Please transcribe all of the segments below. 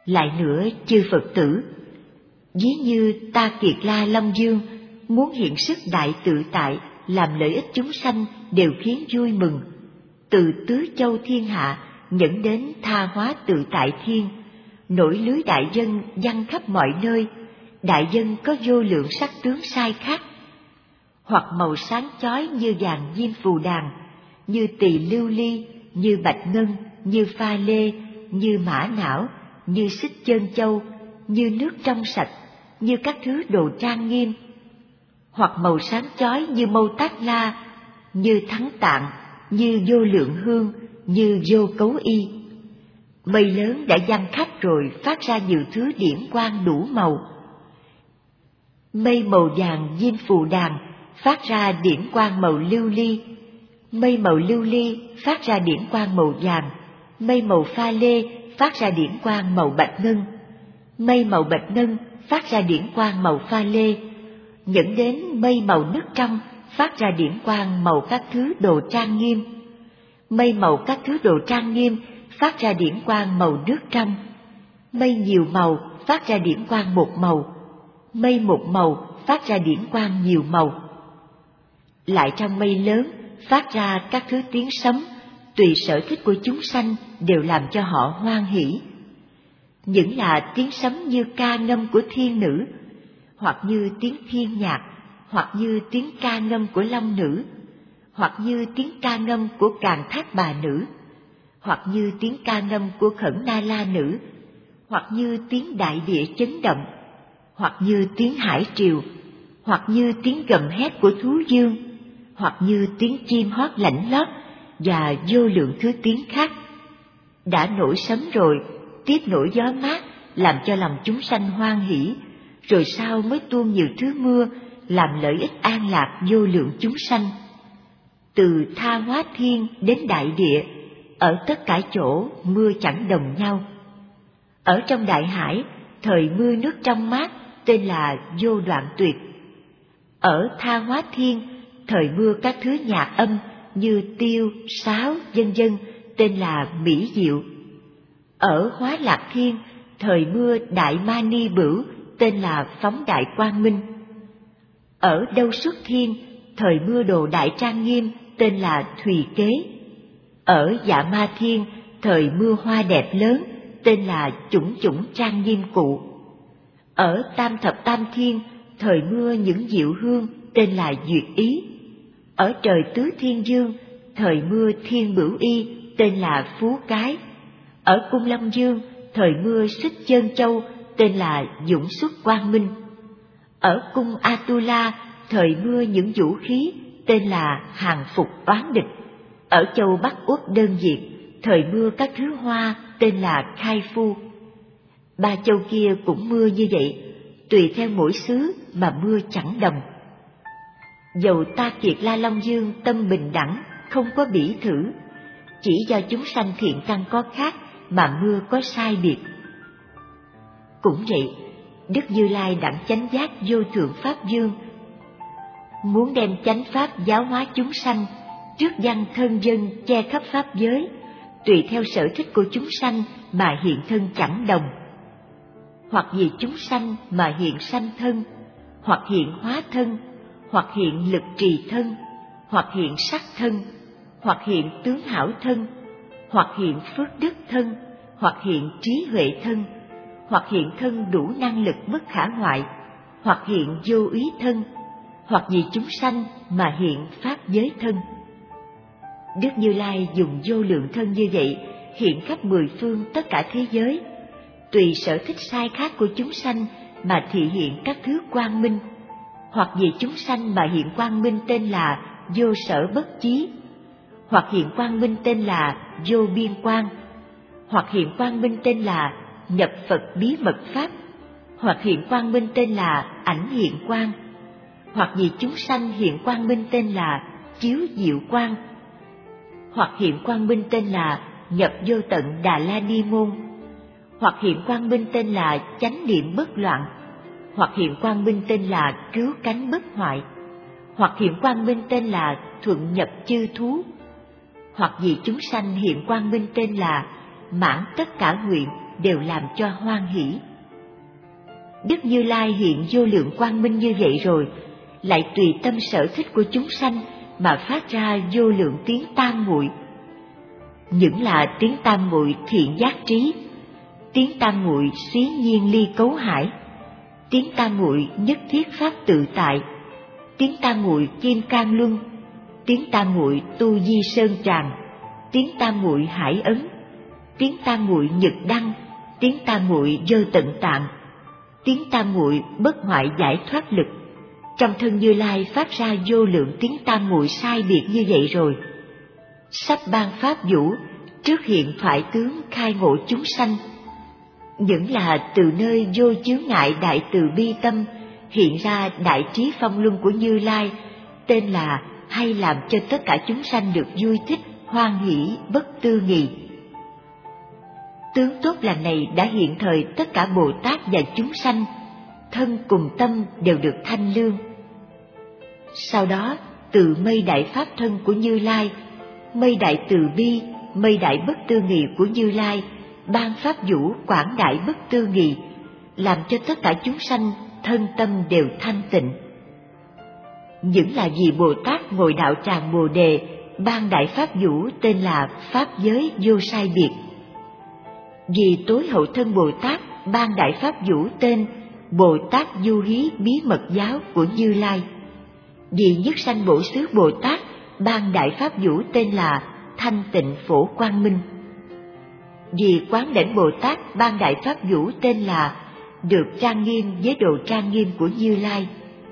Lại nữa, chư Phật tử, ví như Ta Kiệt La Long Dương muốn hiện sức đại tự tại làm lợi ích chúng sanh đều khiến vui mừng, từ tứ châu thiên hạ dẫn đến tha hóa tự tại thiên, nổi lưới đại dân giăng khắp mọi nơi, đại dân có vô lượng sắc tướng sai khác, hoặc màu sáng chói như vàng diêm phù đàn, như tỳ lưu ly, như bạch ngân, như pha lê, như mã não, như xích chân châu, như nước trong sạch, như các thứ đồ trang nghiêm, hoặc màu sáng chói như mâu tát la, như thắng tạng, như vô lượng hương, như vô cấu y. Mây lớn đã giăng khắp rồi phát ra nhiều thứ điển quang đủ màu. Mây màu vàng diêm phù đàn phát ra điển quang màu lưu ly, mây màu lưu ly phát ra điển quang màu vàng, mây màu pha lê phát ra điển quang màu bạch ngân, mây màu bạch ngân phát ra điển quang màu pha lê, dẫn đến mây màu nước trong phát ra điển quang màu các thứ đồ trang nghiêm, mây màu các thứ đồ trang nghiêm phát ra điển quang màu nước trong, mây nhiều màu phát ra điển quang một màu, mây một màu phát ra điển quang nhiều màu. Lại trong mây lớn phát ra các thứ tiếng sấm, tùy sở thích của chúng sanh đều làm cho họ hoan hỷ. Những là tiếng sấm như ca ngâm của thiên nữ, hoặc như tiếng thiên nhạc, hoặc như tiếng ca ngâm của long nữ, hoặc như tiếng ca ngâm của Càn Thác Bà nữ, hoặc như tiếng ca ngâm của Khẩn Na La nữ, hoặc như tiếng đại địa chấn động, hoặc như tiếng hải triều, hoặc như tiếng gầm hét của thú dương, hoặc như tiếng chim hót lảnh lót và vô lượng thứ tiếng khác. Đã nổi sấm rồi, tiếp nổi gió mát làm cho lòng chúng sanh hoan hỷ, rồi sau mới tuôn nhiều thứ mưa làm lợi ích an lạc vô lượng chúng sanh. Từ tha hóa thiên đến đại địa, ở tất cả chỗ mưa chẳng đồng nhau. Ở trong đại hải, thời mưa nước trong mát tên là vô đoạn tuyệt. Ở tha hóa thiên, thời mưa các thứ nhạc âm như tiêu, sáo, vân vân tên là mỹ diệu. Ở hóa lạc thiên, thời mưa đại ma ni bửu tên là phóng đại quang minh. Ở đâu xuất thiên, thời mưa đồ đại trang nghiêm tên là thùy kế. Ở dạ ma thiên, thời mưa hoa đẹp lớn tên là chủng chủng trang nghiêm cụ. Ở tam thập tam thiên, thời mưa những diệu hương tên là duyệt ý. Ở trời tứ thiên dương, thời mưa thiên bửu y tên là phú cái. Ở cung lâm dương, thời mưa xích chân châu tên là dũng xuất quang minh. Ở cung Atula, thời mưa những vũ khí tên là hàng phục oán địch. Ở châu Bắc Úc đơn diệt, thời mưa các thứ hoa tên là khai phu. Ba châu kia cũng mưa như vậy, tùy theo mỗi xứ mà mưa chẳng đồng. Dầu Ta Kiệt La Long Dương tâm bình đẳng, không có bỉ thử, chỉ do chúng sanh thiện căn có khác mà mưa có sai biệt. Cũng vậy, Đức Như Lai đẳng chánh giác vô thượng pháp dương, muốn đem chánh pháp giáo hóa chúng sanh, trước văn thân dân che khắp pháp giới, tùy theo sở thích của chúng sanh mà hiện thân chẳng đồng. Hoặc vì chúng sanh mà hiện sanh thân, hoặc hiện hóa thân, hoặc hiện lực trì thân, hoặc hiện sắc thân, hoặc hiện tướng hảo thân, hoặc hiện phước đức thân, hoặc hiện trí huệ thân, hoặc hiện thân đủ năng lực bất khả hoại, hoặc hiện vô úy thân, hoặc vì chúng sanh mà hiện pháp giới thân. Đức Như Lai dùng vô lượng thân như vậy hiện khắp mười phương tất cả thế giới, tùy sở thích sai khác của chúng sanh mà thị hiện các thứ quang minh. Hoặc vì chúng sanh mà hiện quang minh tên là vô sở bất chí, hoặc hiện quang minh tên là vô biên quang, hoặc hiện quang minh tên là nhập Phật bí mật pháp, hoặc hiện quang minh tên là ảnh hiện quang, hoặc vì chúng sanh hiện quang minh tên là chiếu diệu quang, hoặc hiện quang minh tên là nhập vô tận Đà La Ni môn, hoặc hiện quang minh tên là chánh niệm bất loạn, hoặc hiện quang minh tên là cứu cánh bất hoại, hoặc hiện quang minh tên là thuận nhập chư thú, hoặc vì chúng sanh hiện quang minh tên là mãn tất cả nguyện, đều làm cho hoan hỷ. Đức Như Lai hiện vô lượng quang minh như vậy rồi, lại tùy tâm sở thích của chúng sanh mà phát ra vô lượng tiếng tam muội. Những là tiếng tam muội thiện giác trí, tiếng tam muội xí nhiên ly cấu hải, tiếng tam muội nhất thiết pháp tự tại, tiếng tam muội kim cang luân, tiếng tam muội tu di sơn tràng, tiếng tam muội hải ấn, tiếng tam muội nhật đăng, tiếng tam muội vô tận tạng, tiếng tam muội bất hoại giải thoát lực. Trong thân Như Lai phát ra vô lượng tiếng tam muội sai biệt như vậy rồi, sắp ban pháp vũ, trước hiện thoại tướng khai ngộ chúng sanh. Những là từ nơi vô chướng ngại đại từ bi tâm hiện ra đại trí phong luân của Như Lai, tên là hay làm cho tất cả chúng sanh được vui thích, hoan hỷ, bất tư nghì. Tướng tốt lành này đã hiện thời tất cả Bồ Tát và chúng sanh, thân cùng tâm đều được thanh lương. Sau đó, từ mây đại pháp thân của Như Lai, mây đại từ bi, mây đại bất tư nghì của Như Lai, ban pháp vũ quảng đại bất tư nghì, làm cho tất cả chúng sanh thân tâm đều thanh tịnh. Những là vì Bồ Tát ngồi đạo tràng Bồ Đề, ban đại pháp vũ tên là pháp giới vô sai biệt. Vì tối hậu thân Bồ Tát ban đại pháp vũ tên Bồ Tát Du Hí bí mật giáo của Như Lai. Vì nhất sanh Bổ Xứ Bồ Tát ban đại pháp vũ tên là thanh tịnh phổ quang minh. Vì Quán Đảnh Bồ Tát ban đại pháp vũ tên là được trang nghiêm với độ trang nghiêm của Như Lai.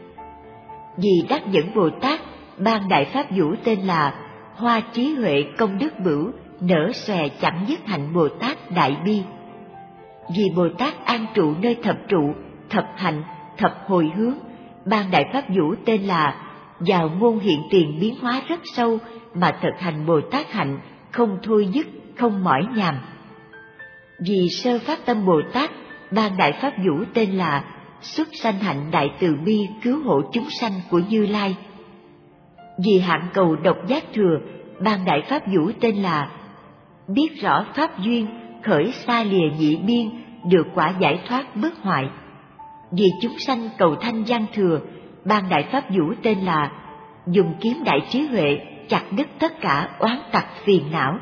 Vì Đắc Nhẫn Bồ Tát ban đại pháp vũ tên là hoa trí huệ công đức bửu nở xòe chẳng dứt hạnh Bồ Tát đại bi. Vì Bồ Tát an trụ nơi thập trụ, thập hạnh, thập hồi hướng, ban đại pháp vũ tên là vào môn hiện tiền biến hóa rất sâu mà thực hành Bồ Tát hạnh không thôi dứt, không mỏi nhàm. Vì sơ phát tâm Bồ Tát ban đại pháp vũ tên là xuất sanh hạnh đại từ bi cứu hộ chúng sanh của Như Lai. Vì hạng cầu độc giác thừa ban đại pháp vũ tên là biết rõ pháp duyên khởi xa lìa nhị biên được quả giải thoát bất hoại. Vì chúng sanh cầu thanh văn thừa ban đại pháp vũ tên là dùng kiếm đại trí huệ chặt đứt tất cả oán tặc phiền não.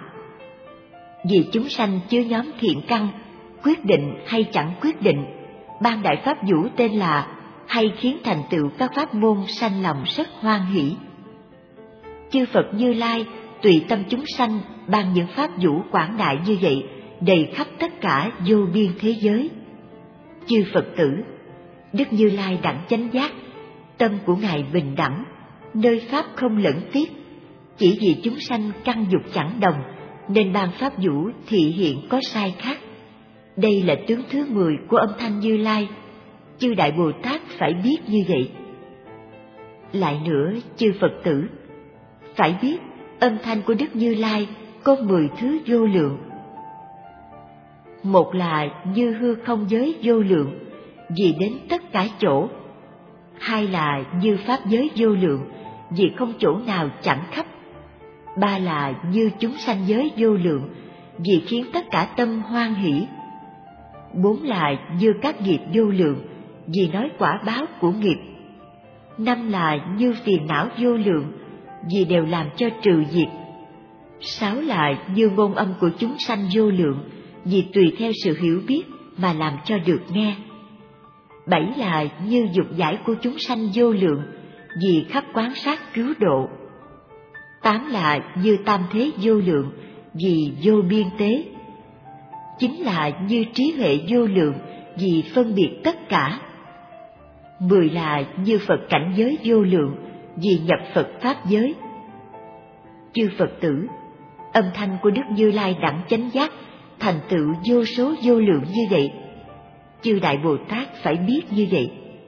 Vì chúng sanh chứa nhóm thiện căn quyết định hay chẳng quyết định, ban đại pháp vũ tên là hay khiến thành tựu các pháp môn sanh lòng rất hoan hỷ. Chư Phật Như Lai tùy tâm chúng sanh ban những pháp vũ quảng đại như vậy đầy khắp tất cả vô biên thế giới. Chư Phật tử, Đức Như Lai đẳng chánh giác, tâm của Ngài bình đẳng, nơi pháp không lẫn tiếc. Chỉ vì chúng sanh căn dục chẳng đồng nên ban pháp vũ thị hiện có sai khác. Đây là tướng thứ 10 của âm thanh Như Lai, chư Đại Bồ Tát phải biết như vậy. Lại nữa, chư Phật tử, phải biết âm thanh của Đức Như Lai có 10 thứ vô lượng. Một là như hư không giới vô lượng, vì đến tất cả chỗ. Hai là như pháp giới vô lượng, vì không chỗ nào chẳng khắp. Ba là như chúng sanh giới vô lượng, vì khiến tất cả tâm hoan hỷ. Bốn là như các nghiệp vô lượng, vì nói quả báo của nghiệp. Năm là như phiền não vô lượng, vì đều làm cho trừ diệt. Sáu là như ngôn âm của chúng sanh vô lượng, vì tùy theo sự hiểu biết mà làm cho được nghe. Bảy là như dục giải của chúng sanh vô lượng, vì khắp quán sát cứu độ. Tám là như tam thế vô lượng, vì vô biên tế. Chín là như trí huệ vô lượng, vì phân biệt tất cả. 10 là như Phật cảnh giới vô lượng, vì nhập Phật pháp giới. Chư Phật tử, âm thanh của Đức Như Lai đẳng chánh giác thành tựu vô số vô lượng như vậy. Chư Đại Bồ Tát phải biết như vậy.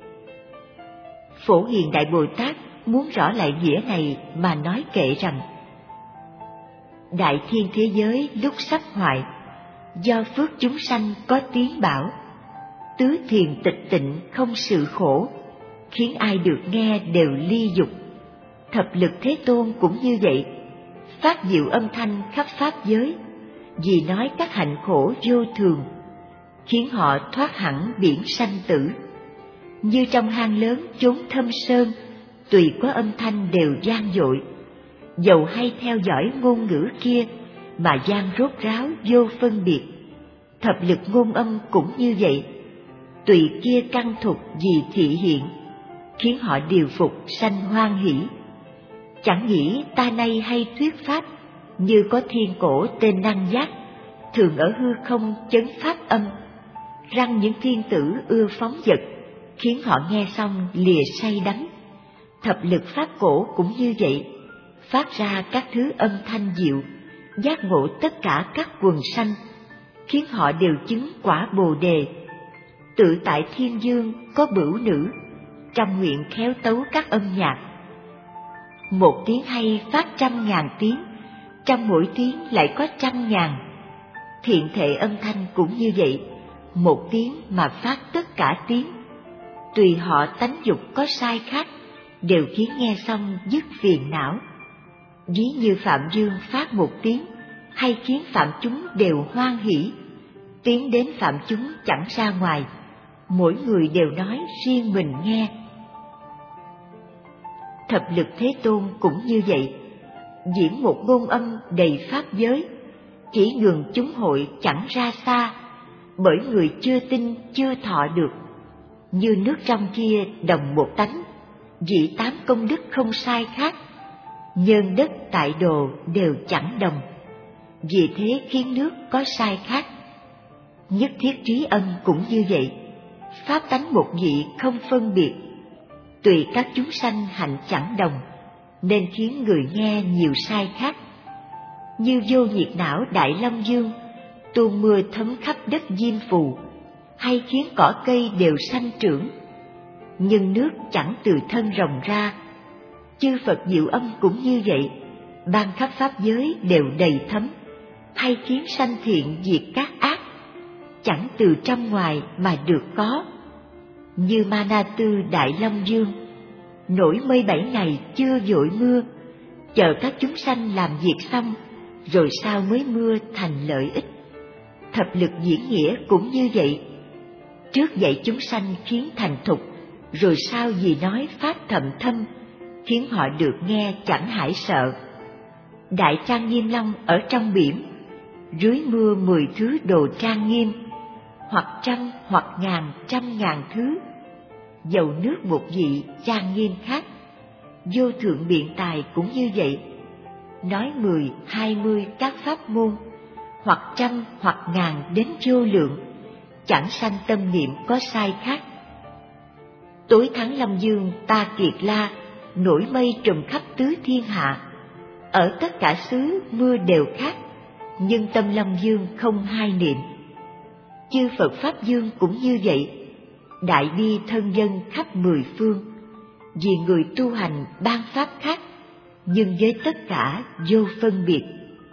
Phổ Hiền Đại Bồ Tát muốn rõ lại nghĩa này mà nói kệ rằng: đại thiên thế giới lúc sắp hoại, do phước chúng sanh có tiếng bảo, tứ thiền tịch tịnh không sự khổ, khiến ai được nghe đều ly dục. Thập lực Thế Tôn cũng như vậy, phát diệu âm thanh khắp pháp giới, vì nói các hạnh khổ vô thường, khiến họ thoát hẳn biển sanh tử. Như trong hang lớn chốn thâm sơn, tùy có âm thanh đều vang dội. Dầu hay theo dõi ngôn ngữ kia, mà gian rốt ráo vô phân biệt. Thập lực ngôn âm cũng như vậy, tùy kia căn thục vì thị hiện, khiến họ điều phục sanh hoan hỷ. Chẳng nghĩ ta nay hay thuyết pháp, như có thiên cổ tên Năng Giác, thường ở hư không chấn pháp âm, răng những thiên tử ưa phóng dật, khiến họ nghe xong lìa say đắm. Thập lực pháp cổ cũng như vậy, phát ra các thứ âm thanh diệu, giác ngộ tất cả các quần sanh, khiến họ đều chứng quả Bồ đề. Tự tại thiên dương có bửu nữ, trong nguyện khéo tấu các âm nhạc. Một tiếng hay phát 100.000 tiếng, trong mỗi tiếng lại có 100.000. Thiện thể âm thanh cũng như vậy, một tiếng mà phát tất cả tiếng. Tùy họ tánh dục có sai khác, đều khiến nghe xong dứt phiền não. Ví như Phạm Dương phát một tiếng, hay khiến phạm chúng đều hoan hỷ. Tiếng đến phạm chúng chẳng ra ngoài, mỗi người đều nói riêng mình nghe. Thập lực Thế Tôn cũng như vậy, diễn một ngôn âm đầy pháp giới, chỉ nhường chúng hội chẳng ra xa, bởi người chưa tin chưa thọ được. Như nước trong kia đồng một tánh, vị 8 công đức không sai khác, nhân đất tại đồ đều chẳng đồng, vì thế khiến nước có sai khác. Nhất thiết trí âm cũng như vậy, pháp tánh một vị không phân biệt, tùy các chúng sanh hạnh chẳng đồng, nên khiến người nghe nhiều sai khác. Như vô nhiệt não Đại Long Dương, tuôn mưa thấm khắp đất diêm phù, hay khiến cỏ cây đều sanh trưởng, nhưng nước chẳng từ thân rồng ra. Chư Phật diệu âm cũng như vậy, ban khắp pháp giới đều đầy thấm, hay khiến sanh thiện diệt các ác, chẳng từ trong ngoài mà được có. Như Ma Na Tư Đại Long Dương, nổi mây 7 ngày chưa dội mưa, chờ các chúng sanh làm việc xong, rồi sau mới mưa thành lợi ích. Thập lực diễn nghĩa cũng như vậy, trước dạy chúng sanh khiến thành thục, rồi sau vì nói pháp thậm thâm, khiến họ được nghe chẳng hãi sợ. Đại Trang Nghiêm Long ở trong biển, rưới mưa 10 thứ đồ trang nghiêm, hoặc 100 hoặc 100.000 thứ. Dầu nước một vị trang nghiêm khác. Vô thượng biện tài cũng như vậy, nói 10, 20 các pháp môn, hoặc 100 hoặc 1000 đến vô lượng, chẳng sanh tâm niệm có sai khác. Tối thắng Long Dương Ta Kiệt La, nổi mây trùm khắp tứ thiên hạ, ở tất cả xứ mưa đều khác, nhưng tâm Long Dương không hai niệm. Chư Phật Pháp Dương cũng như vậy, đại bi thân dân khắp 10 phương, vì người tu hành ban pháp khác, nhưng với tất cả vô phân biệt.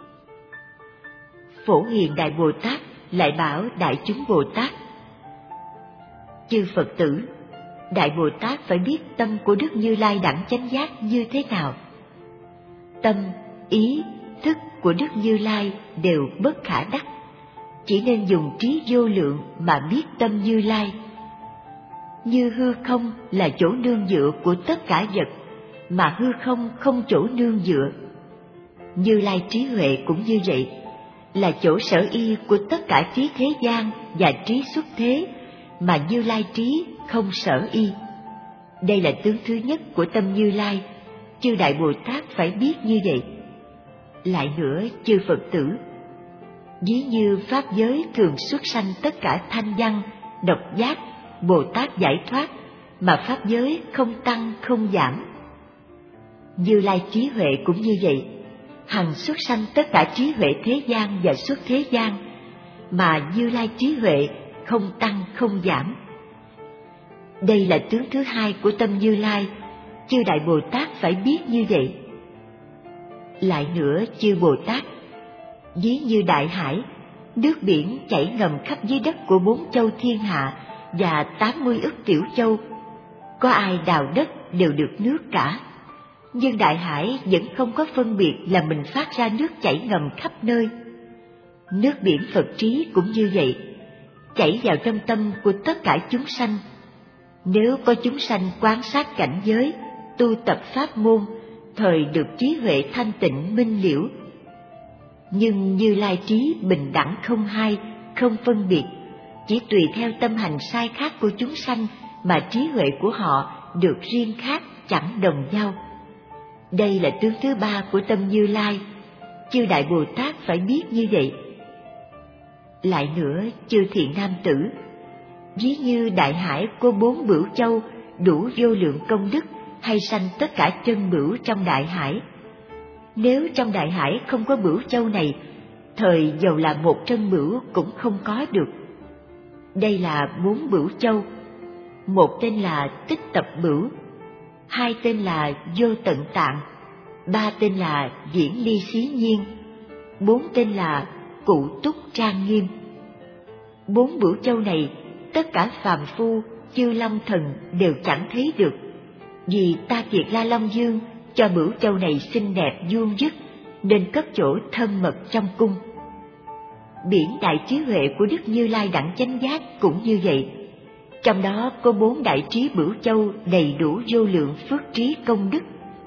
Phổ Hiền Đại Bồ Tát lại bảo đại chúng Bồ Tát: chư Phật tử, Đại Bồ Tát phải biết tâm của Đức Như Lai đẳng chánh giác như thế nào. Tâm, ý, thức của Đức Như Lai đều bất khả đắc, chỉ nên dùng trí vô lượng mà biết tâm Như Lai. Như hư không là chỗ nương dựa của tất cả vật, mà hư không không chỗ nương dựa. Như Lai trí huệ cũng như vậy, là chỗ sở y của tất cả trí thế gian và trí xuất thế, mà Như Lai trí không sở y. Đây là tướng thứ nhất của tâm Như Lai, chư Đại Bồ Tát phải biết như vậy. Lại nữa, chư Phật tử, ví như pháp giới thường xuất sanh tất cả thanh văn, độc giác, Bồ Tát giải thoát, mà pháp giới không tăng không giảm. Như Lai trí huệ cũng như vậy, hằng xuất sanh tất cả trí huệ thế gian và xuất thế gian, mà Như Lai trí huệ không tăng không giảm. Đây là tướng thứ hai của tâm Như Lai, chư Đại Bồ Tát phải biết như vậy. Lại nữa, chư Bồ Tát, ví như đại hải, nước biển chảy ngầm khắp dưới đất của 4 châu thiên hạ và 80 ức tiểu châu, có ai đào đất đều được nước cả. Nhưng đại hải vẫn không có phân biệt là mình phát ra nước chảy ngầm khắp nơi. Nước biển Phật trí cũng như vậy, chảy vào trong tâm của tất cả chúng sanh. Nếu có chúng sanh quán sát cảnh giới, tu tập pháp môn, thời được trí huệ thanh tịnh minh liễu. Nhưng Như Lai trí bình đẳng không hai, không phân biệt, chỉ tùy theo tâm hành sai khác của chúng sanh mà trí huệ của họ được riêng khác, chẳng đồng nhau. Đây là tướng thứ ba của tâm Như Lai, chư Đại Bồ Tát phải biết như vậy. Lại nữa, chư thiện nam tử, ví như đại hải có 4 bửu châu đủ vô lượng công đức, hay sanh tất cả chân bửu trong đại hải. Nếu trong đại hải không có bửu châu này, thời dầu là 1 trân bửu cũng không có được. Đây là 4 bửu châu. 1 tên là Tích Tập Bửu, 2 tên là Vô Tận Tạng, 3 tên là Viễn Ly Xí Nhiên, 4 tên là Cụ Túc Trang Nghiêm. 4 bửu châu này, tất cả phàm phu, chư long thần đều chẳng thấy được, vì Ta Kiệt La Long Dương cho bửu châu này xinh đẹp vuông vức, nên cất chỗ thân mật trong cung. Biển đại trí huệ của Đức Như Lai đẳng chánh giác cũng như vậy. Trong đó có 4 đại trí bửu châu đầy đủ vô lượng phước trí công đức.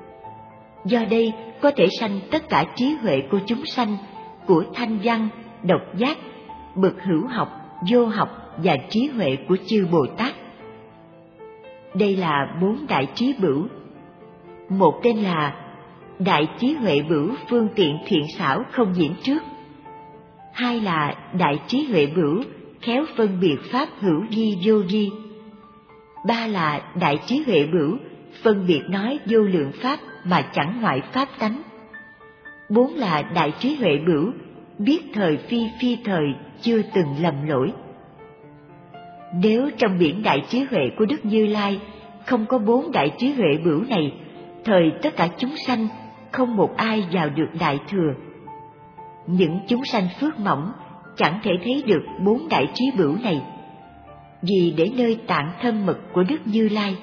Do đây có thể sanh tất cả trí huệ của chúng sanh, của thanh văn, độc giác, bậc hữu học, vô học và trí huệ của chư Bồ Tát. Đây là 4 đại trí bửu. 1 tên là Đại trí huệ bửu phương tiện thiện xảo không nhiễm trước. 2 là Đại trí huệ bửu khéo phân biệt pháp hữu vi vô vi. 3 là Đại trí huệ bửu phân biệt nói vô lượng pháp mà chẳng ngoại pháp tánh. 4 là Đại trí huệ bửu biết thời phi phi thời, chưa từng lầm lỗi. Nếu trong biển đại trí huệ của Đức Như Lai không có 4 đại trí huệ bửu này, thời tất cả chúng sanh không một ai vào được đại thừa. Những chúng sanh phước mỏng chẳng thể thấy được 4 đại trí bửu này, vì để nơi tạng thân mật của Đức Như Lai.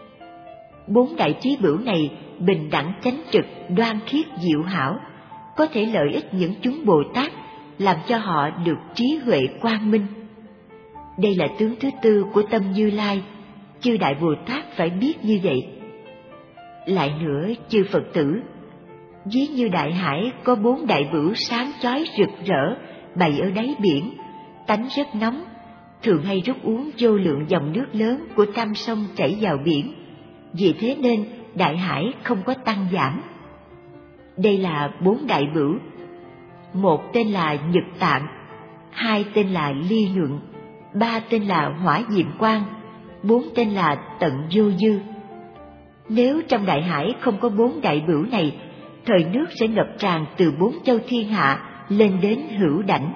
4 đại trí bửu này bình đẳng chánh trực, đoan khiết diệu hảo, có thể lợi ích những chúng Bồ Tát, làm cho họ được trí huệ quang minh. Đây là tướng thứ tư của tâm Như Lai, chư Đại Bồ Tát phải biết như vậy. Lại nữa, chư Phật tử, ví như đại hải có 4 đại bửu sáng chói rực rỡ bày ở đáy biển, tánh rất nóng, thường hay rút uống vô lượng dòng nước lớn của tam sông chảy vào biển, vì thế nên đại hải không có tăng giảm. Đây là 4 đại bửu. 1 tên là Nhật Tạng, 2 tên là Ly Nhuận, 3 tên là Hỏa Diệm Quang, 4 tên là Tận Vô Dư. Nếu trong đại hải không có 4 đại bửu này, thời nước sẽ ngập tràn từ 4 châu thiên hạ lên đến hữu đảnh.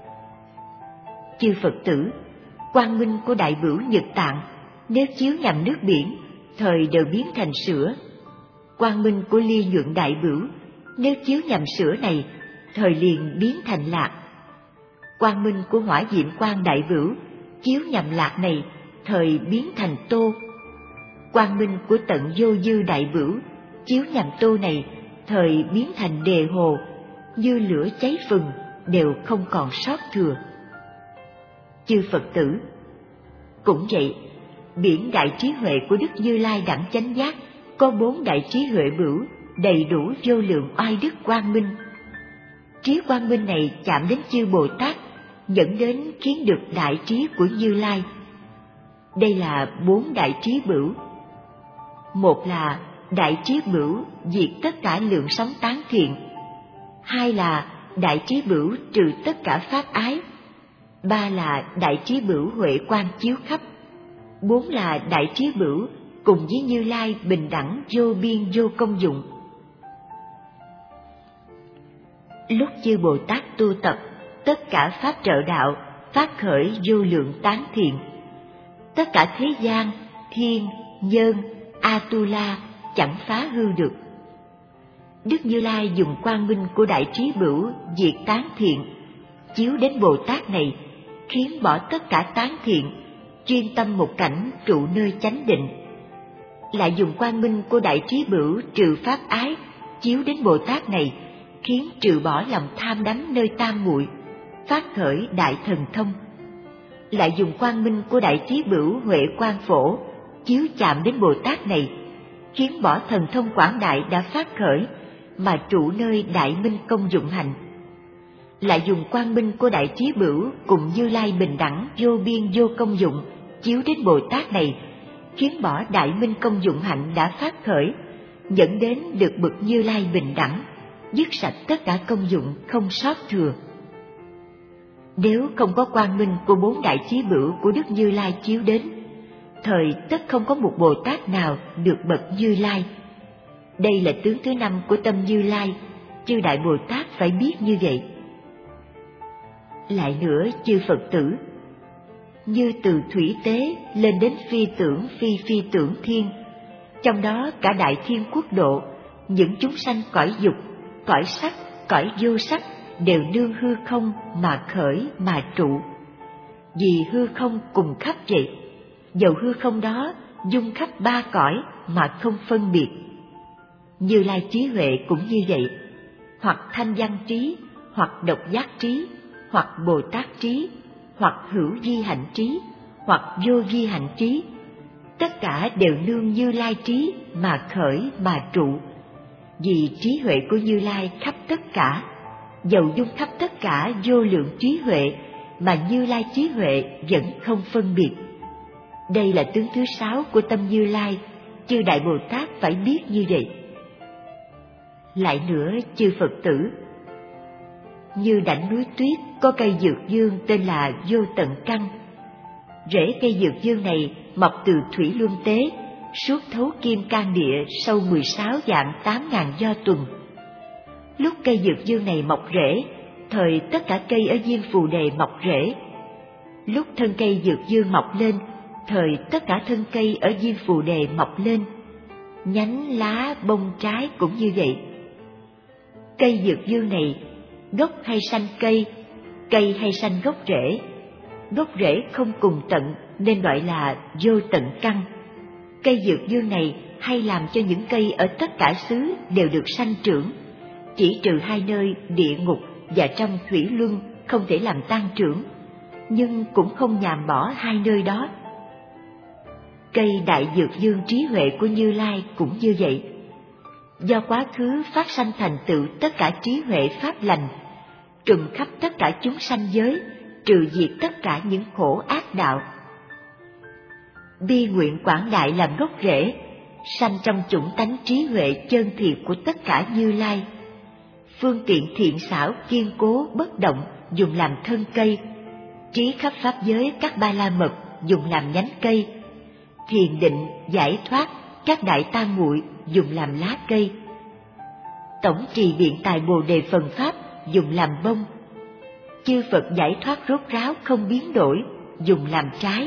Chư Phật tử, quang minh của đại bửu Nhật Tạng nếu chiếu nhằm nước biển, thời đều biến thành sữa. Quang minh của Ly Nhuận đại bửu nếu chiếu nhằm sữa này, thời liền biến thành lạc. Quang minh của Hỏa Diệm Quang đại bửu chiếu nhằm lạc này, thời biến thành tô. Quang minh của Tận Vô Dư đại bửu chiếu nhằm tô này, thời biến thành đề hồ, như lửa cháy phừng, đều không còn sót thừa. Chư Phật tử, cũng vậy, biển đại trí huệ của Đức Như Lai đẳng chánh giác có 4 đại trí huệ bửu đầy đủ vô lượng oai đức quang minh. Trí quang minh này chạm đến chư Bồ Tát, dẫn đến khiến được đại trí của Như Lai. Đây là 4 đại trí bửu. 1 là đại trí bửu diệt tất cả lượng sống tán thiện. 2 là đại trí bửu trừ tất cả pháp ái. 3 là đại trí bửu huệ quang chiếu khắp. 4 là đại trí bửu cùng với Như Lai bình đẳng vô biên vô công dụng. Lúc chư Bồ Tát tu tập, tất cả pháp trợ đạo phát khởi vô lượng tán thiện. Tất cả thế gian, thiên, nhân, Atula chẳng phá hư được. Đức Như Lai dùng quang minh của đại trí bửu diệt tán thiện, chiếu đến Bồ Tát này, khiến bỏ tất cả tán thiện, chuyên tâm một cảnh trụ nơi chánh định. Lại dùng quang minh của đại trí bửu trừ pháp ái, chiếu đến Bồ Tát này, khiến trừ bỏ lòng tham đắm nơi tam muội, phát khởi đại thần thông. lại dùng quang minh của Đại Trí Bửu Huệ Quang Phổ chiếu chạm đến Bồ Tát này, khiến bỏ thần thông quảng đại đã phát khởi mà trụ nơi Đại Minh Công Dụng Hạnh. Lại dùng quang minh của Đại Trí Bửu cùng Như Lai bình đẳng vô biên vô công dụng chiếu đến Bồ Tát này, khiến bỏ Đại Minh Công Dụng Hạnh đã phát khởi, dẫn đến được bậc Như Lai bình đẳng, dứt sạch tất cả công dụng không sót thừa. Nếu không có quang minh của 4 Đại Trí Bửu của Đức Như Lai chiếu đến, thời tất không có một Bồ Tát nào được bậc Như Lai. Đây là tướng thứ 5 của tâm Như Lai, chư Đại Bồ Tát phải biết như vậy. Lại nữa, chư Phật tử, như từ thủy tế lên đến phi phi tưởng thiên, trong đó cả Đại Thiên Quốc độ, những chúng sanh cõi dục, cõi sắc, cõi vô sắc đều nương hư không mà khởi mà trụ. Vì hư không cùng khắp vậy, dầu hư không đó dung khắp 3 cõi mà không phân biệt. Như Lai trí huệ cũng như vậy, hoặc thanh văn trí, hoặc độc giác trí, hoặc Bồ Tát trí, hoặc hữu vi hạnh trí, hoặc vô vi hạnh trí, tất cả đều nương Như Lai trí mà khởi mà trụ. Vì trí huệ của Như Lai khắp tất cả, dầu dung khắp tất cả vô lượng trí huệ, mà Như Lai trí huệ vẫn không phân biệt. Đây là tướng thứ 6 của tâm Như Lai, chư Đại Bồ Tát phải biết như vậy. Lại nữa, chư Phật tử, như đảnh núi tuyết có cây dược dương tên là Vô Tận Căn. Rễ cây dược dương này mọc từ thủy luân tế, suốt thấu kim can địa, sâu 16 vạn 8.000 do tuần. Lúc cây dược dương này mọc rễ, thời tất cả cây ở Diêm Phù Đề mọc rễ. Lúc thân cây dược dương mọc lên, thời tất cả thân cây ở Diêm Phù Đề mọc lên. Nhánh, lá, bông, trái cũng như vậy. Cây dược dương này, gốc hay sanh cây, cây hay sanh gốc rễ. Gốc rễ không cùng tận nên gọi là vô tận căn. Cây dược dương này hay làm cho những cây ở tất cả xứ đều được sanh trưởng, chỉ trừ 2 nơi địa ngục và trong thủy luân không thể làm tan trưởng, nhưng cũng không nhàm bỏ 2 nơi đó. Cây đại dược dương trí huệ của Như Lai cũng như vậy. Do quá khứ phát sanh thành tựu tất cả trí huệ pháp lành, trùm khắp tất cả chúng sanh giới, trừ diệt tất cả những khổ ác đạo. Bi nguyện quảng đại làm gốc rễ, sanh trong chủng tánh trí huệ chân thiệt của tất cả Như Lai. Phương tiện thiện xảo kiên cố bất động dùng làm thân cây, trí khắp pháp giới các ba la mật dùng làm nhánh cây, thiền định giải thoát các đại tam muội dùng làm lá cây, tổng trì biện tài Bồ Đề phần pháp dùng làm bông, chư Phật giải thoát rốt ráo không biến đổi dùng làm trái.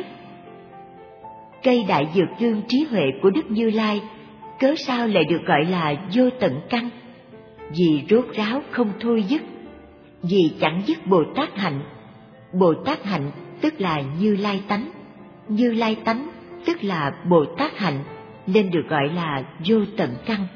Cây đại dược dương trí huệ của Đức Như Lai cớ sao lại được gọi là vô tận căn? Vì rốt ráo không thôi dứt, vì chẳng dứt Bồ Tát hạnh. Bồ Tát hạnh tức là Như Lai tánh, Như Lai tánh tức là Bồ Tát hạnh, nên được gọi là vô tận căn.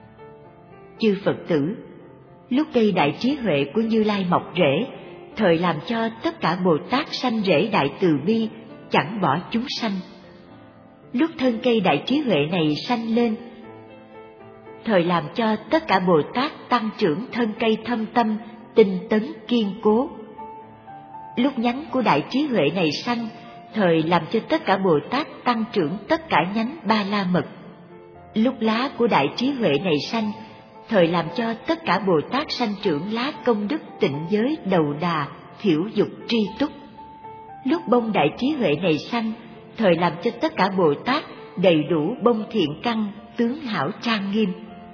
Chư Phật tử, lúc cây đại trí huệ của Như Lai mọc rễ, thời làm cho tất cả Bồ Tát sanh rễ đại từ bi, chẳng bỏ chúng sanh. Lúc thân cây đại trí huệ này sanh lên, thời làm cho tất cả Bồ Tát tăng trưởng thân cây thâm tâm, tinh tấn kiên cố. Lúc nhánh của đại trí huệ này sanh, thời làm cho tất cả Bồ Tát tăng trưởng tất cả nhánh ba la mật. Lúc lá của đại trí huệ này sanh, thời làm cho tất cả Bồ Tát sanh trưởng lá công đức tịnh giới đầu đà, thiểu dục tri túc. Lúc bông đại trí huệ này sanh, thời làm cho tất cả Bồ Tát đầy đủ bông thiện căn, tướng hảo trang nghiêm.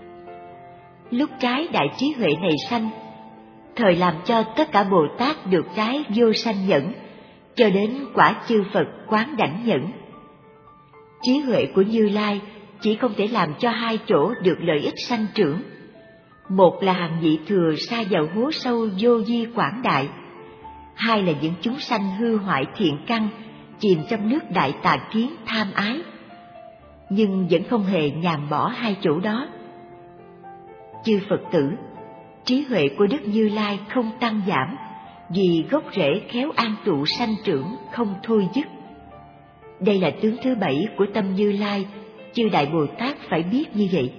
Lúc trái đại trí huệ này sanh, thời làm cho tất cả Bồ Tát được trái vô sanh nhẫn, cho đến quả chư Phật quán đảnh nhẫn. Trí huệ của Như Lai chỉ không thể làm cho 2 chỗ được lợi ích sanh trưởng. Một là hàng vị thừa sa vào hố sâu vô vi quảng đại, 2 là những chúng sanh hư hoại thiện căn, chìm trong nước đại tà kiến tham ái. Nhưng vẫn không hề nhàm bỏ 2 chỗ đó. Chư Phật tử, trí huệ của Đức Như Lai không tăng giảm, vì gốc rễ khéo an trụ sanh trưởng không thôi dứt. Đây là tướng thứ 7 của tâm Như Lai, chư Đại Bồ Tát phải biết như vậy.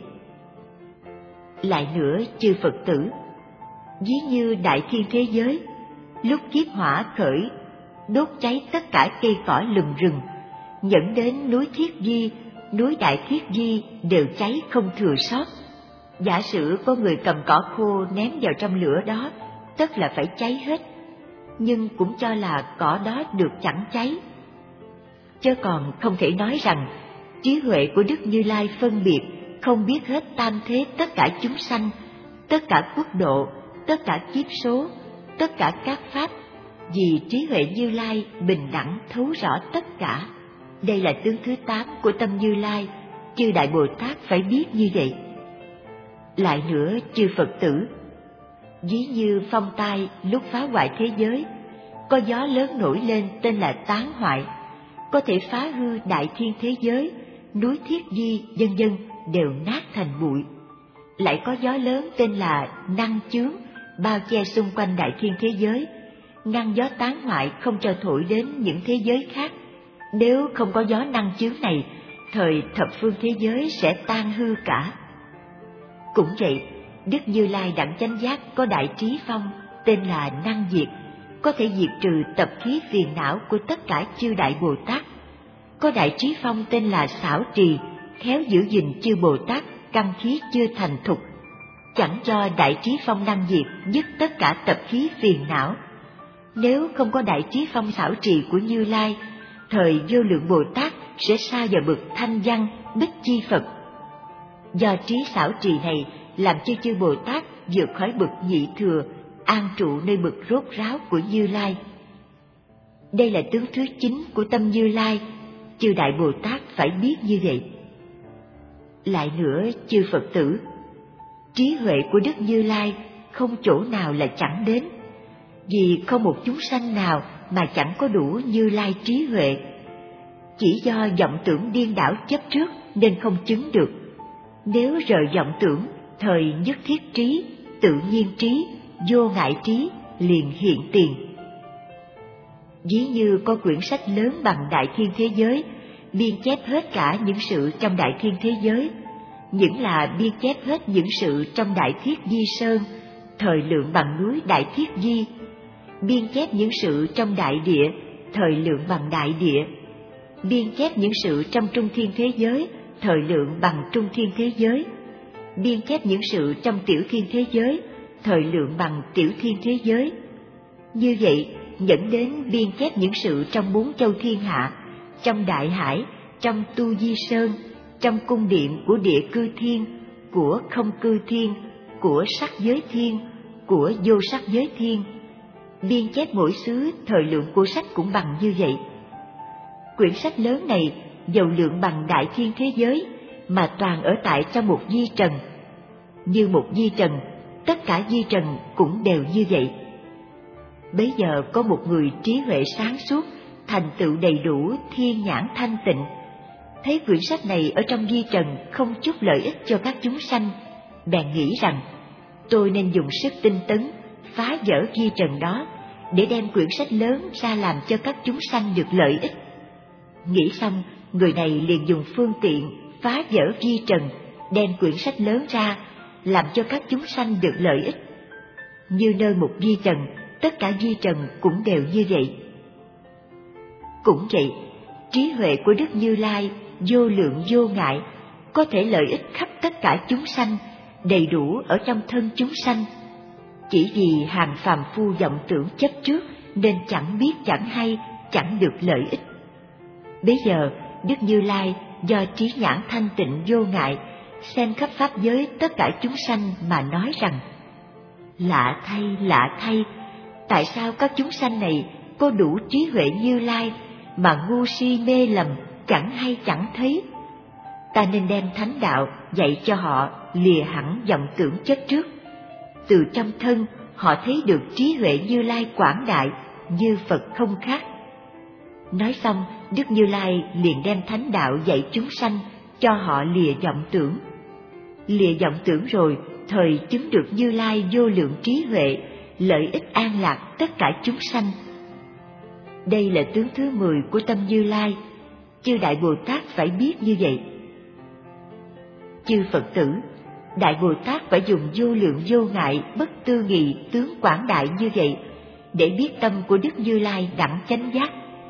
Lại nữa, chư Phật tử, ví như đại thiên thế giới, lúc kiếp hỏa khởi, đốt cháy tất cả cây cỏ lùm rừng, dẫn đến núi Thiết Di, núi Đại Thiết Di đều cháy không thừa sót. Giả sử có người cầm cỏ khô ném vào trong lửa đó, tất là phải cháy hết, nhưng cũng cho là cỏ đó được chẳng cháy. Chớ còn không thể nói rằng trí huệ của Đức Như Lai phân biệt, không biết hết tam thế tất cả chúng sanh, tất cả quốc độ, tất cả kiếp số, tất cả các pháp, vì trí huệ Như Lai bình đẳng thấu rõ tất cả. Đây là tướng thứ 8 của tâm Như Lai, chư Đại Bồ Tát phải biết như vậy. Lại nữa, chư Phật tử, ví như phong tai lúc phá hoại thế giới, có gió lớn nổi lên tên là tán hoại, có thể phá hư đại thiên thế giới, núi Thiết Di, vân vân đều nát thành bụi. Lại có gió lớn tên là năng chướng, bao che xung quanh đại thiên thế giới, ngăn gió tán hoại không cho thổi đến những thế giới khác. Nếu không có gió năng chướng này, thời thập phương thế giới sẽ tan hư cả. Cũng vậy, Đức Như Lai đẳng chánh giác có đại trí phong tên là năng diệt, có thể diệt trừ tập khí phiền não của tất cả chư Đại Bồ Tát. Có đại trí phong tên là xảo trì, khéo giữ gìn chư Bồ Tát căn khí chưa thành thục, chẳng cho đại trí phong năng diệt dứt tất cả tập khí phiền não. Nếu không có đại trí phong xảo trì của Như Lai, thời vô lượng Bồ Tát sẽ sa vào bậc thanh văn bích chi Phật. Do trí xảo trì này làm cho chư Bồ Tát vượt khỏi bậc nhị thừa, an trụ nơi bậc rốt ráo của Như Lai. Đây là tướng thứ 9 của tâm Như Lai, chư Đại Bồ Tát phải biết như vậy. Lại nữa, chư Phật tử, trí huệ của Đức Như Lai không chỗ nào là chẳng đến, vì không một chúng sanh nào mà chẳng có đủ Như Lai trí huệ. Chỉ do vọng tưởng điên đảo chấp trước nên không chứng được. Nếu rời vọng tưởng, thời nhất thiết trí, tự nhiên trí, vô ngại trí liền hiện tiền. Ví như có quyển sách lớn bằng đại thiên thế giới, biên chép hết cả những sự trong đại thiên thế giới, những là biên chép hết những sự trong đại thiết di sơn, thời lượng bằng núi đại thiết di, biên chép những sự trong đại địa, thời lượng bằng đại địa, biên chép những sự trong trung thiên thế giới, thời lượng bằng trung thiên thế giới, biên chép những sự trong tiểu thiên thế giới, thời lượng bằng tiểu thiên thế giới. Như vậy, dẫn đến biên chép những sự trong 4 châu thiên hạ, trong đại hải, trong tu di sơn, trong cung điện của địa cư thiên, của không cư thiên, của sắc giới thiên, của vô sắc giới thiên. Biên chép mỗi xứ, thời lượng của sách cũng bằng như vậy. Quyển sách lớn này dầu lượng bằng đại thiên thế giới, mà toàn ở tại trong một di trần. Như một di trần, tất cả di trần cũng đều như vậy. Bấy giờ có một người trí huệ sáng suốt, thành tựu đầy đủ thiên nhãn thanh tịnh, thấy quyển sách này ở trong di trần không chút lợi ích cho các chúng sanh, bèn nghĩ rằng tôi nên dùng sức tinh tấn phá vỡ di trần đó, để đem quyển sách lớn ra làm cho các chúng sanh được lợi ích. Nghĩ xong, người này liền dùng phương tiện phá vỡ di trần, đem quyển sách lớn ra làm cho các chúng sanh được lợi ích. Như nơi một di trần, tất cả di trần cũng đều như vậy. Cũng vậy, trí huệ của Đức Như Lai vô lượng vô ngại, có thể lợi ích khắp tất cả chúng sanh, đầy đủ ở trong thân chúng sanh. Chỉ vì hàng phàm phu vọng tưởng chấp trước nên chẳng biết chẳng hay, chẳng được lợi ích. Bấy giờ Đức Như Lai do trí nhãn thanh tịnh vô ngại, xem khắp pháp giới tất cả chúng sanh mà nói rằng: lạ thay, tại sao các chúng sanh này có đủ trí huệ Như Lai mà ngu si mê lầm, chẳng hay chẳng thấy? Ta nên đem thánh đạo dạy cho họ lìa hẳn vọng tưởng chấp trước. Từ trong thân họ thấy được trí huệ Như Lai quảng đại, như Phật không khác. Nói xong, Đức Như Lai liền đem thánh đạo dạy chúng sanh, cho họ lìa vọng tưởng. Lìa vọng tưởng rồi, thời chứng được Như Lai vô lượng trí huệ, lợi ích an lạc tất cả chúng sanh. Đây là tướng thứ 10 của tâm Như Lai, chư Đại Bồ Tát phải biết như vậy. Chư Phật tử, Đại Bồ Tát phải dùng vô lượng vô ngại bất tư nghị tướng quảng đại như vậy để biết tâm của Đức Như Lai đẳng chánh giác.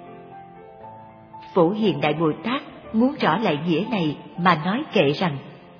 Phổ Hiền Đại Bồ Tát muốn rõ lại nghĩa này mà nói kệ rằng: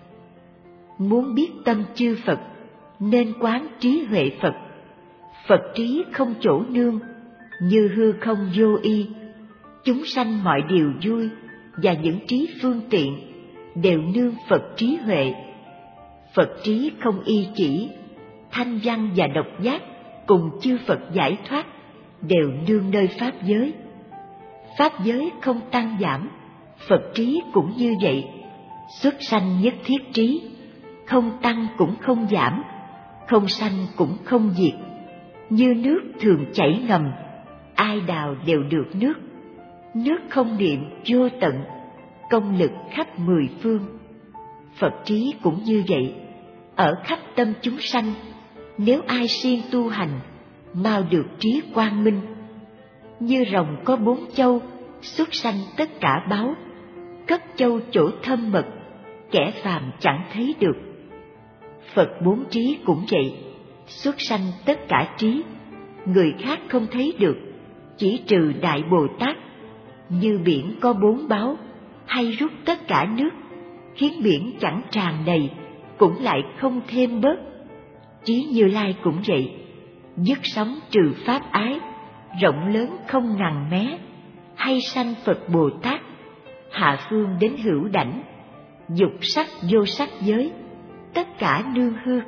muốn biết tâm chư Phật nên quán trí huệ Phật. Phật trí không chỗ nương, như hư không vô y. Chúng sanh mọi điều vui và những trí phương tiện đều nương Phật trí huệ. Phật trí không y chỉ, thanh văn và độc giác cùng chư Phật giải thoát đều nương nơi pháp giới. Pháp giới không tăng giảm, Phật trí cũng như vậy. Xuất sanh nhất thiết trí, không tăng cũng không giảm, không sanh cũng không diệt. Như nước thường chảy ngầm, ai đào đều được nước. Nước không niệm vô tận, công lực khắp 10 phương. Phật trí cũng như vậy, ở khắp tâm chúng sanh. Nếu ai siêng tu hành, mau được trí quang minh. Như rồng có 4 châu, xuất sanh tất cả báu. Cất châu chỗ thâm mật, kẻ phàm chẳng thấy được. Phật 4 trí cũng vậy, xuất sanh tất cả trí. Người khác không thấy được, chỉ trừ Đại Bồ Tát. Như biển có 4 báu, hay rút tất cả nước, khiến biển chẳng tràn đầy, cũng lại không thêm bớt. Trí Như Lai cũng vậy, dứt sóng trừ pháp ái, rộng lớn không ngần mé. Hay sanh Phật Bồ Tát, hạ phương đến hữu đảnh. Dục sắc vô sắc giới, tất cả nương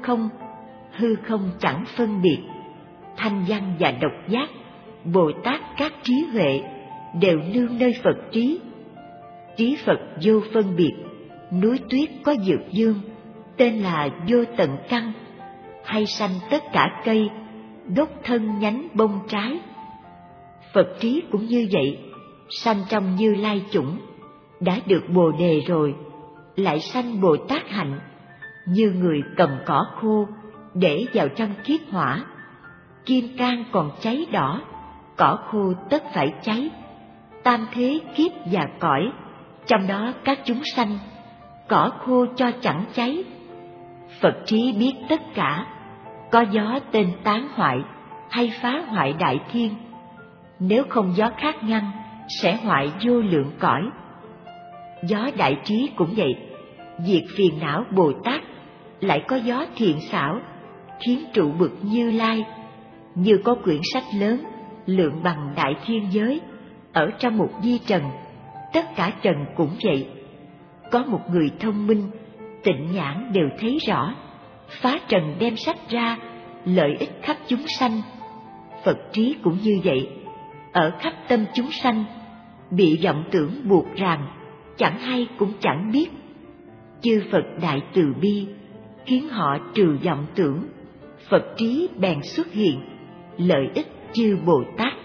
hư không chẳng phân biệt. Thanh văn và độc giác, Bồ Tát các trí huệ đều nương nơi Phật trí. Trí Phật vô phân biệt, núi tuyết có dược dương, tên là vô tận căn. Hay sanh tất cả cây, đốt thân nhánh bông trái. Phật trí cũng như vậy, sanh trong Như Lai chủng, đã được Bồ đề rồi, lại sanh Bồ Tát hạnh. Như người cầm cỏ khô để vào trong kiếp hỏa, kim cang còn cháy đỏ, cỏ khô tất phải cháy. Tam thế kiếp và cõi, trong đó các chúng sanh, cỏ khô cho chẳng cháy. Phật trí biết tất cả, có gió tên tán hoại hay phá hoại đại thiên. Nếu không gió khác ngăn, sẽ hoại vô lượng cõi. Gió đại trí cũng vậy, diệt phiền não Bồ Tát. Lại có gió thiện xảo, khiến trụ bực Như Lai. Như có quyển sách lớn, lượng bằng đại thiên giới, ở trong một di trần, tất cả trần cũng vậy. Có một người thông minh, tịnh nhãn đều thấy rõ, phá trần đem sách ra, lợi ích khắp chúng sanh. Phật trí cũng như vậy, ở khắp tâm chúng sanh, bị vọng tưởng buộc ràng, chẳng hay cũng chẳng biết. Chư Phật đại từ bi, khiến họ trừ vọng tưởng. Phật trí bèn xuất hiện, lợi ích chư Bồ Tát.